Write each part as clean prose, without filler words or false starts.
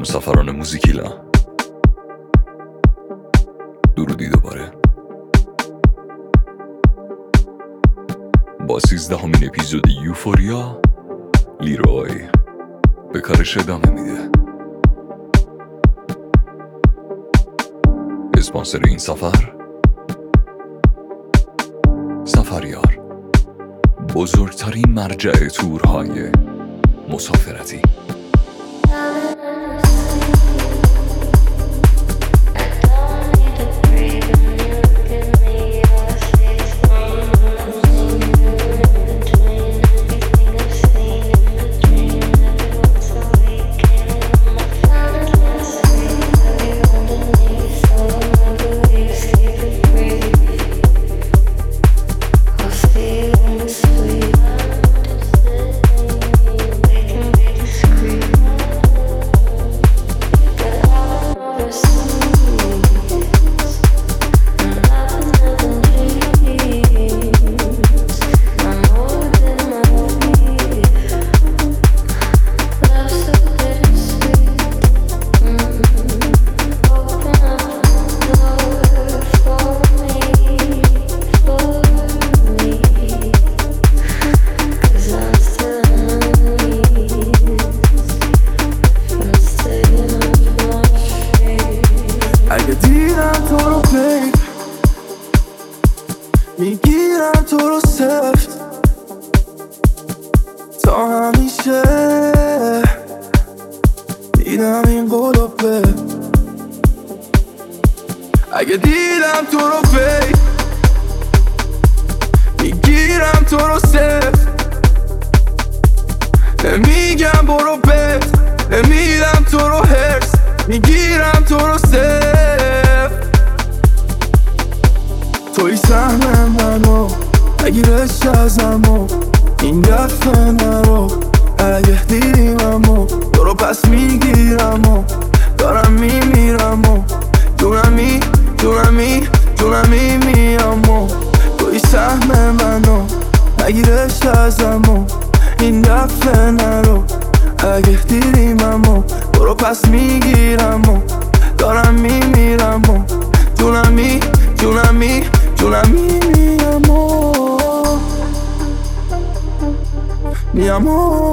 همسفران موزیکیلا، درودی دوباره با 13مین اپیزود یوفوریا. لیروی به کارش ادامه میده. اسپانسر این سفریار، بزرگترین مرجع تورهای مسافرتی. اگه دیدم تو رو بید میگیرم تو رو سفت تا همیشه دیدم این قلوبه. اگه دیدم تو رو بید میگیرم تو رو سفت نمیگم برو بید نمیدم تو رو هرس میگیرم تو رو سفت. توی سهم منو بگیرش ازمو این دفعه نرو. اگه دیدیممو تو رو پس میگیرم و دارم میمیرم و جونمی میام و توی سهم منو بگیرش ازمو این دفعه نرو. اگه دیدیممو تو رو پس میگیرم و دارم میمیرم و جونمی میام و میام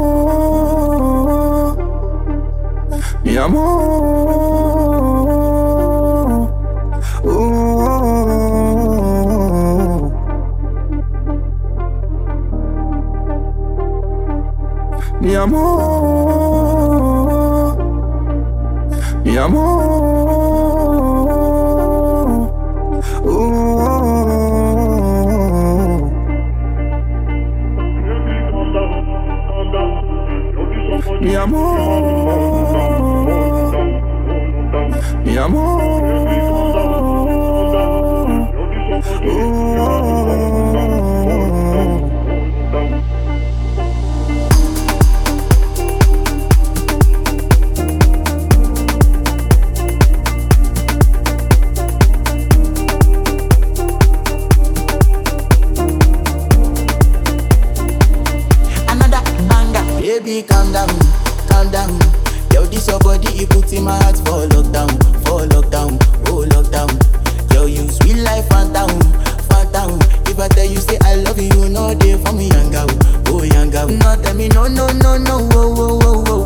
Baby, calm down. Yo, this your body, you put in my heart for lockdown, oh lockdown. Yo, you sweet life, phantom. If I tell you say I love you, you know they for me, young girl. No, tell me no, oh.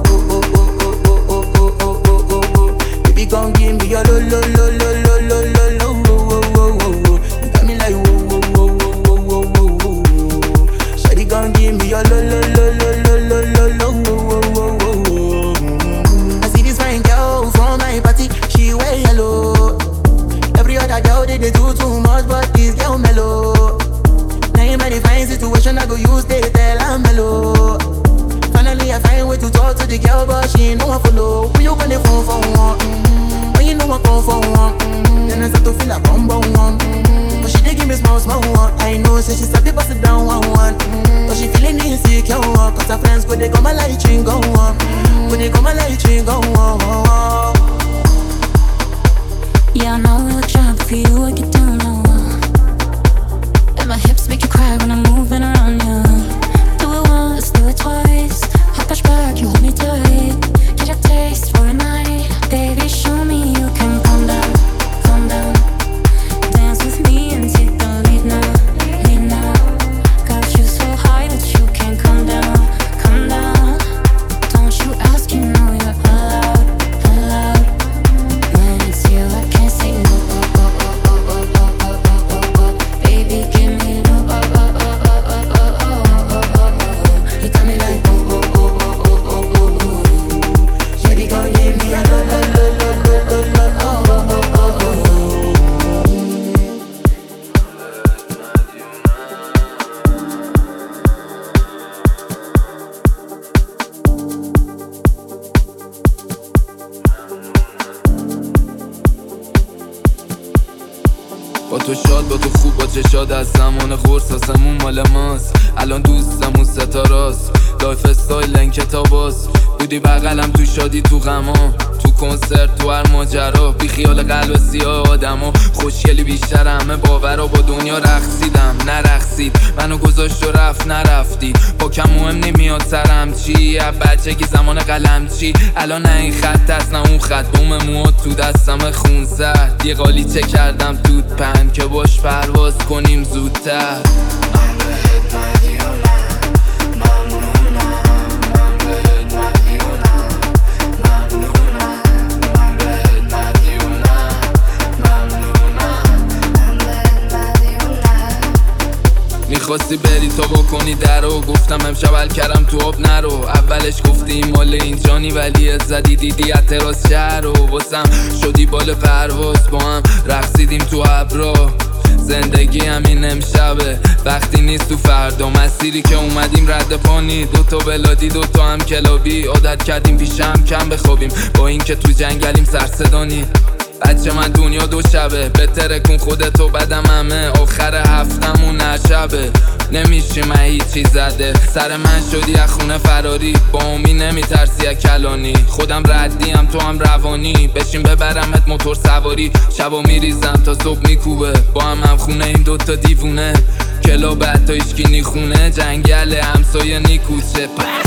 Baby, come give me your lo. You got me like whoa. Shawty, come give me your lo. I see this fine girl from my party, she wear yellow. Every other girl they do too much, but this girl mellow. Now in my fine situation, I go use they tell I'm mellow. Finally I find way to talk to the girl, but she ain't no one follow. When you gonna phone for one? When you know I come for one? Then I start to feel like I'm one. But she dey give me small one. I know, say she start to pass it down one. But she feeling insecure, cause her friends go they come my light ring go on. Yeah, I know we look sharp, but for you I get down low. And my hips make you cry when I'm moving around you. Do it once, do it twice. I push back, you hold me tight. Get a taste for a night. تو شاد، با تو خوب، با چشاد از زمان قرص آسمون مال ماست. الان دوستمون ستاراست، لایف استایل کتاباست. بودی بغلم تو شادی تو غما، تو کنسرت تو هر ماجرا، بی خیال قلب سیاه آدما. خوشگلی بیشتر همه باورا، با دنیا رقصیدم نرقصید، منو گذاشت و رفت نرفتی. با کم مهم نمیاد سرم چی، بچگی زمان قلم چی. الان نه این خط هست نه اون خط، بوم مواد تو دستم خون سرد. یه قالیچه کردم دود پن که باش پرواز کنیم زودتر. میخواستی بری تا بکنی درو، گفتم امشب حل کردم تو آب نرو. اولش گفتی این مال اینجانی ولی زدی دیدی اعتراض شهر رو. واسم شدی بال پرواز، با هم رقصیدیم تو ابرا. زندگی همین امشبه، وقتی نیست تو فردا. مسیری که اومدیم رد پانی، دوتا بلادی دوتا هم کلابی. عادت کردیم پیش هم کم بخوابیم، با این که تو جنگلیم سرصدانی. بچه من دنیا دو شبه، بهتره کن خودتو بدم همه. آخر هفتمون نشبه، نمیشی من هیچی زده. سر من شدی از خونه فراری، با امی نمیترسی از کلانی. خودم ردیم تو هم روانی، بشین ببرمت موتور سواری. شبا میریزم تا صبح میکوبه، با هم خونه این دوتا دیوونه. کلاب حتی ایشکی نیخونه، جنگل همسایه نیکوچه.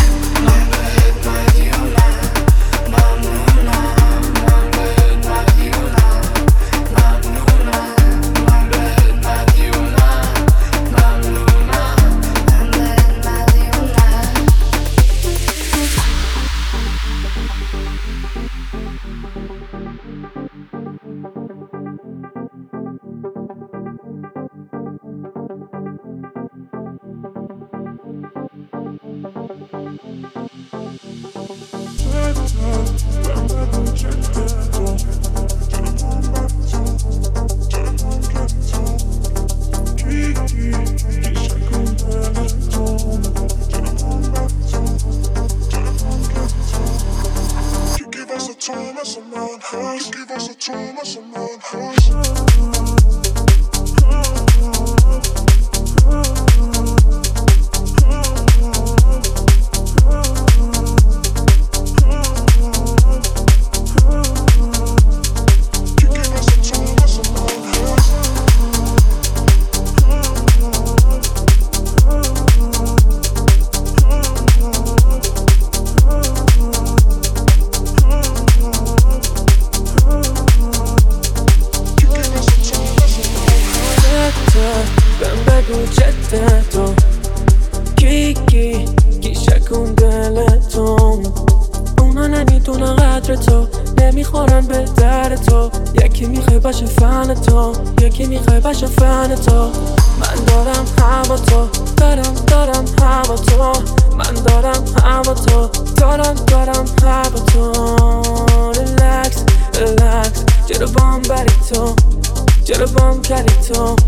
کی شکون دلتون، اونا نمیدونن قدر تو، نمیخورن به در تو. یکی میخوای باشه فن تو، یکی میخوای باشه فن تو. من دارم هوا تو، دارم هوا تو. من دارم هوا تو، دارم هوا تو. ریلکس چرا بام بری تو، چرا بام کردی تو.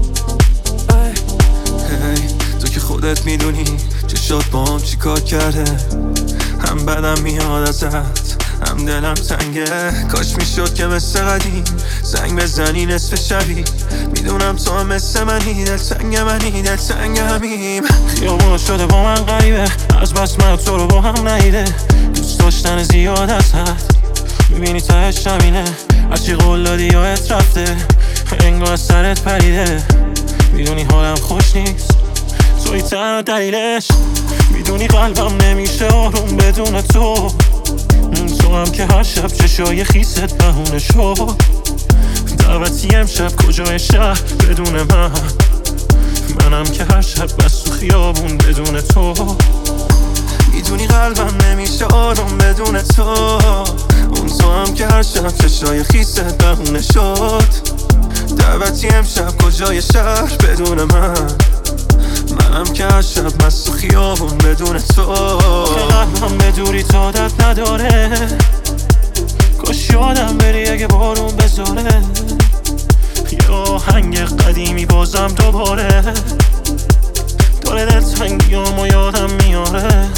تو که خودت میدونی چشات با هم چی کار کرده. هم بدم میاد ازت، هم دلم تنگه. کاش میشد که مثل قدیم زنگ بزنی نصف شبی. میدونم تو هم مثل منی، دلتنگ منی، دلتنگ همیم. خیابون شده با من غریبه، از بس من تو رو با هم ندیده. دوست داشتن زیاد از حد، میبینی تهش همینه. هرچی قول دادی یادت رفته، انگار از سرت پریده. میدونی حالم خوش نیست، توی تنها دلیلش. میدونی قلبم نمیشه آروم بدون تو. تو هم که هر شب چشای خیست بهونه شد. دعوتی امشب کجای شهر بدون منم که هر شب بس تو خیابون بدون تو. میدونی قلبم نمیشه آروم بدون تو. اون تو هم که هر شب چشای خیست بهونه شد. دعوتی امشب کجای شهر بدون منم که هر شب مست تو خیابون بدون تو. قلبم به دوری تو عادت نداره، کاش یادم بری اگه بارون بزاره. یه آهنگ قدیمی بازم دوباره داره دلتنگیامو یادم میاره.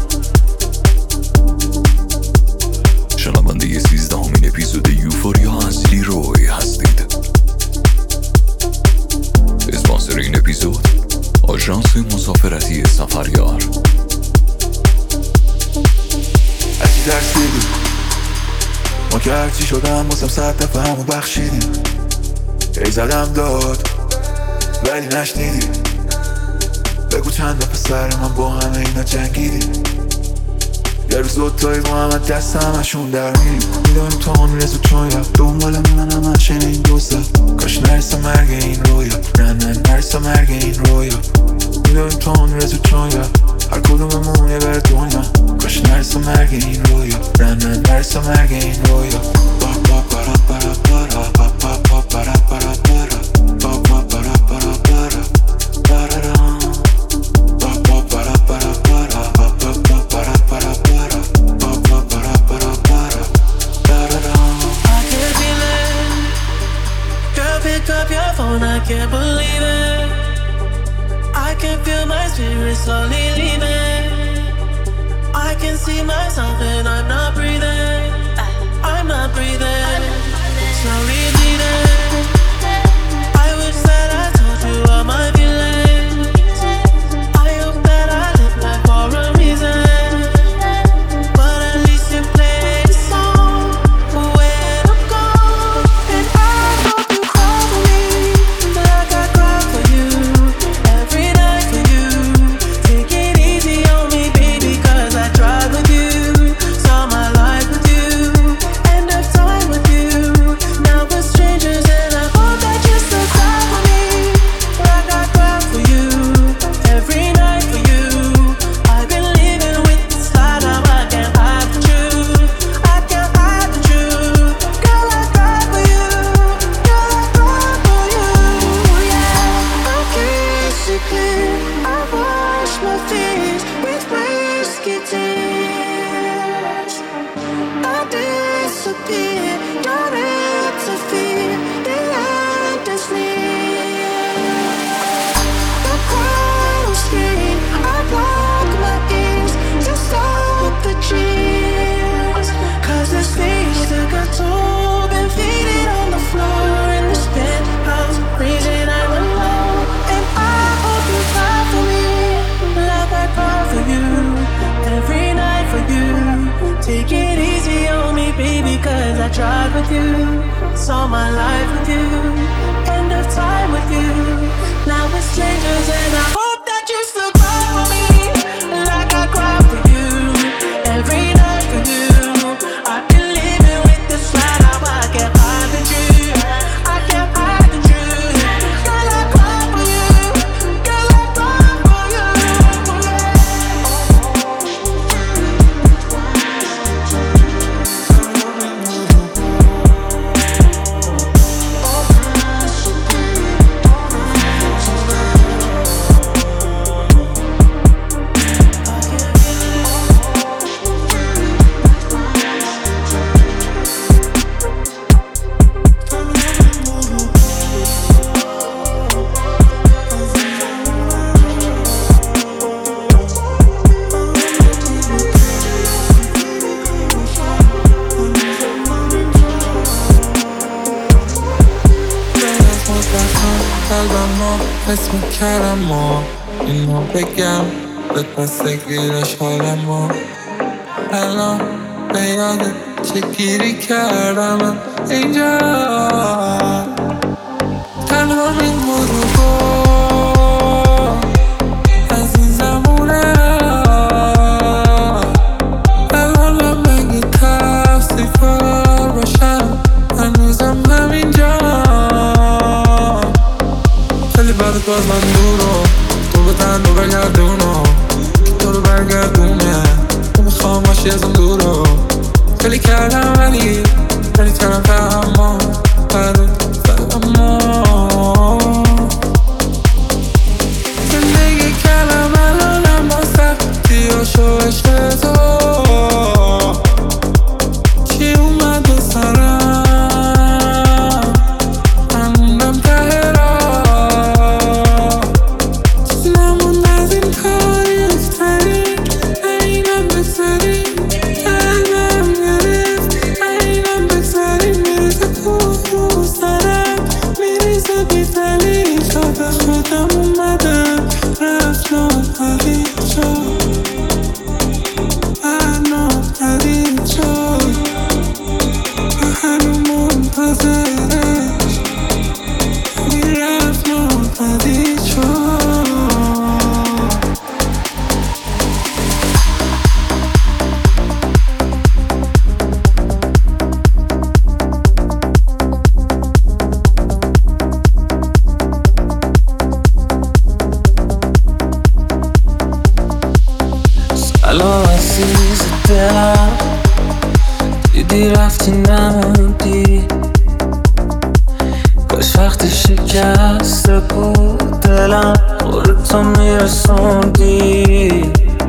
شنونده 13مین اپیزود یوفوریا از لیروی هستید. ترسیدی ما که هرچی شدم واسم 100 دفعه همو بخشیدیم ای زدم داد ولی نشنیدی بگو چند دفعه سر من با همه اینا جنگیدیم یه روز دوتایی با همه دست همشون در میریم میدونیم تا اون رزو چون یا دنبال من همه شنه این دوسته کاش نرسه مرگ این رویا نه نرسه مرگ این رویا میدونیم تا اون رزو چون یا هر کدوممون یه بر دنیا کاش نرسه مرگ این رویا نه نرسه مرگ این رویا با با برا برا برا با با با برا برا برا با با برا برا برا برا با با برا برا برا با با با برا برا برا با با برا برا برا برا I can feel it. Girl, pick up your phone, I can't believe it. I can feel my spirit slowly leaving. I can see myself and I'm not breathing. I'm not breathing. Slowly bleeding. I wish that I told you all my feelings. I hope that I live life for a reason. But at least you played a song where to go. And I hope you cry for me like I cry for you. Every night for you. Take it easy on me, baby, cause I tried with you. Saw my life with you. End of time with you. Now we're strangers and I hope that you still cry for me like I cry for you. Every night for you. I've been living with this lie, now I can't hide the truth. I can't hide the truth. Girl, I cry for you. Girl, I cry for you. Yeah, I can't see clear. I wash my face with whiskey tears. I disappear, don't interfere. The end is near. The crowd will scream. I block my ears to stop the cheers. Cause this face took a toll. Been faded on the floor in this penthouse, freezing I'm alone. And I hope you cry for me like I cry for you. Every night for you. Take it easy on me, baby, cause I tried with you. Saw my life with you. End of time with you. Now we're strangers and I hope that you still cry for me like I cry for you. Every night for you. I've been living with this lie, now I can't hide the truth. I can't hide the truth. Girl, I cry for you. Girl, I cry for you. قلبمو اسم کرمو اینو بگم به پس گیرش حالمو الان به یادت چه گیری کردم اینجا تنها این موضوع از این زمونه الان من مگه تفسیفار باشم هنوزم همینجا خیلی بعد باز من دورو تو به تن رو برگردونو که تو رو برگردونه تو میخوام باشی از اون دورو خیلی کردم ولی ترم فهمم برات فهمم زندگی کردم الانم با سختی و شو عشق تو چی اومد و سرم هموندم ته راه چیزی نموند از این کاری افتری اینم بسری قلبم گرفت این اومدی رفتی نموندی، کاش وقتی شکسته بود دلم خودتو میرسوندی.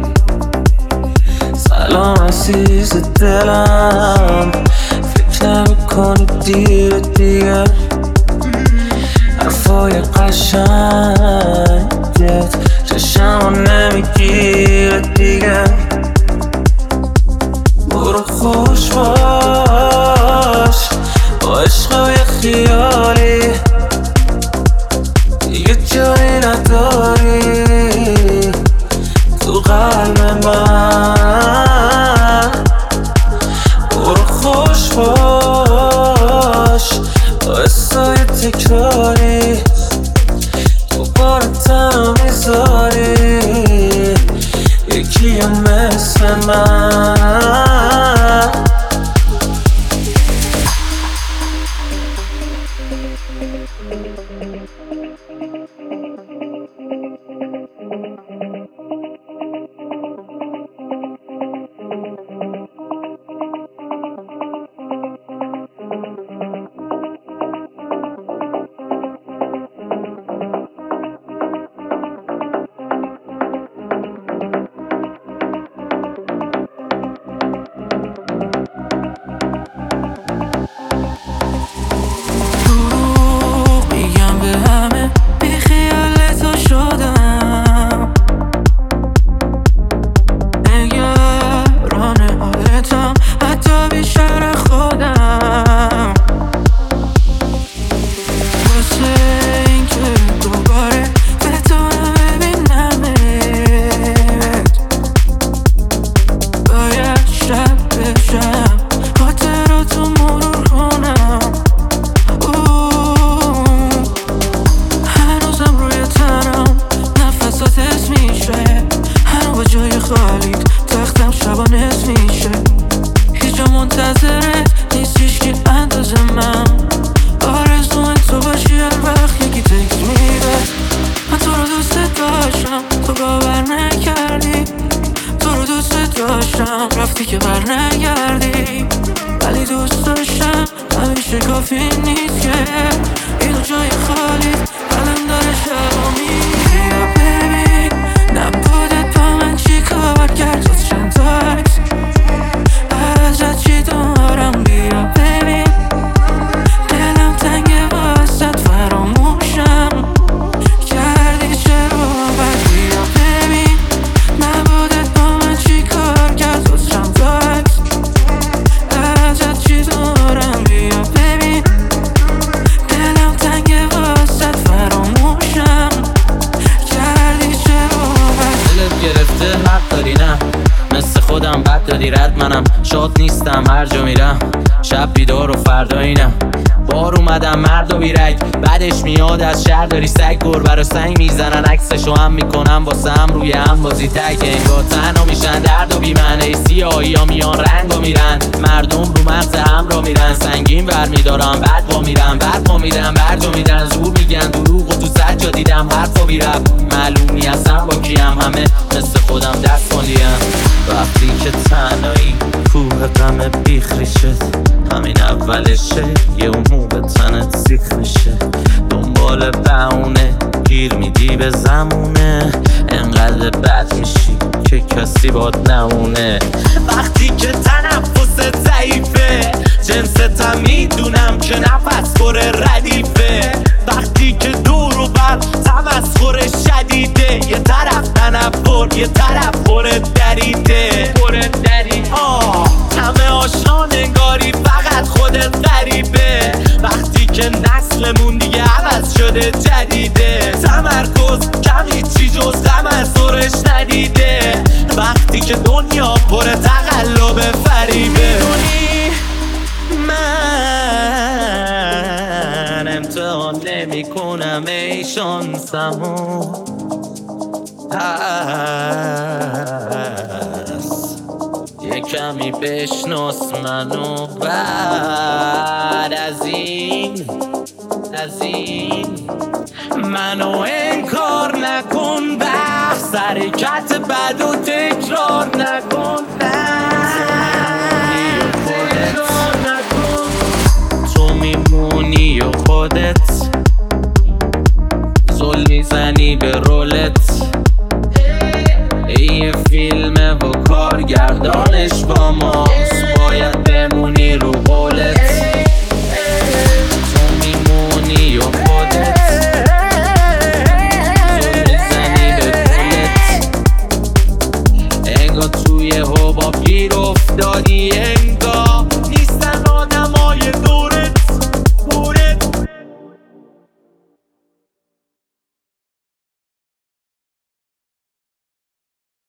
سلام عزیز دلم، فکر نمی‌کنی دیر دیگه حرفای قشنگت چشمو نمیگیره دیگه. برو خوش باش با عشقای خیالی، دیگه جایی نداری تو قلب من. برو خوش باش با حسای تکراری، دوباره تنها میذاری یکی مثل من. رفتی که بر نگردی، ولی دوست داشتم همیشه کافی نیست که اینو جای خالی قلم داره شبامی. بیا ببین نبودت با من چی کار کرد، جز چند تا عکس ازت چی دارم. بیا ببین دلم تنگه واسد فراموشم کردی چرا بد. بیا ببین نبودت با من چی کار کرد، جز چند تا عکس ازت چی دارم. بیا ببین دلم تنگه واسد فراموشم کردی چرا بد. دلت گرفته حق داری نه، مثل خودم بد دادی رد، منم شاد نیستم هر جا میرم، شب بیدار و فردا اینم. بار اومدم مرد و بیرک، بعدش میاد از شهر داری سگ، گربه رو سنگ میزنن عکسشو هم میکنم واسه هم روی هم بازی تک. انگار تنها میشن درد و بیمنه، سیاهی ها میان رنگ و میرن، مردم رو مغز هم را میرن، سنگین بر میدارم بعد با میرن، برپا میرن برجا میدن، زور میگن دروغ و تو سجا دیدم حرفا بیرب، معلومی اصلا با کیم، همه مثل خودم دست مالیم. وقتی که تنهایی کوه غم بیخ ریشت، همین اولشه یه امو به تنت سیخ میشه، دنبال بهونه گیر میدی به زمونه، انقدر بد میشی که کسی باد نمونه. وقتی که تنفست ضعیفه، جنستم میدونم که نفس پر ردیفه، وقتی که دور و بر تمسخر شدیده، یه طرف تنفر یه طرف پر دریده. همه آشنا نگاری فقط خودت غریبه، وقتی که نسلمون دیگه عوض شده جدیده، تمرکز کمی چی جز غم از دورش ندیده، وقتی که دنیا پر تقلب فریبه. من امتحان نمی کنم ای شانسمو، یه کمی بشناس منو، بعد از این منو انکار نکن، بحث حرکت بد و تکرار نکن.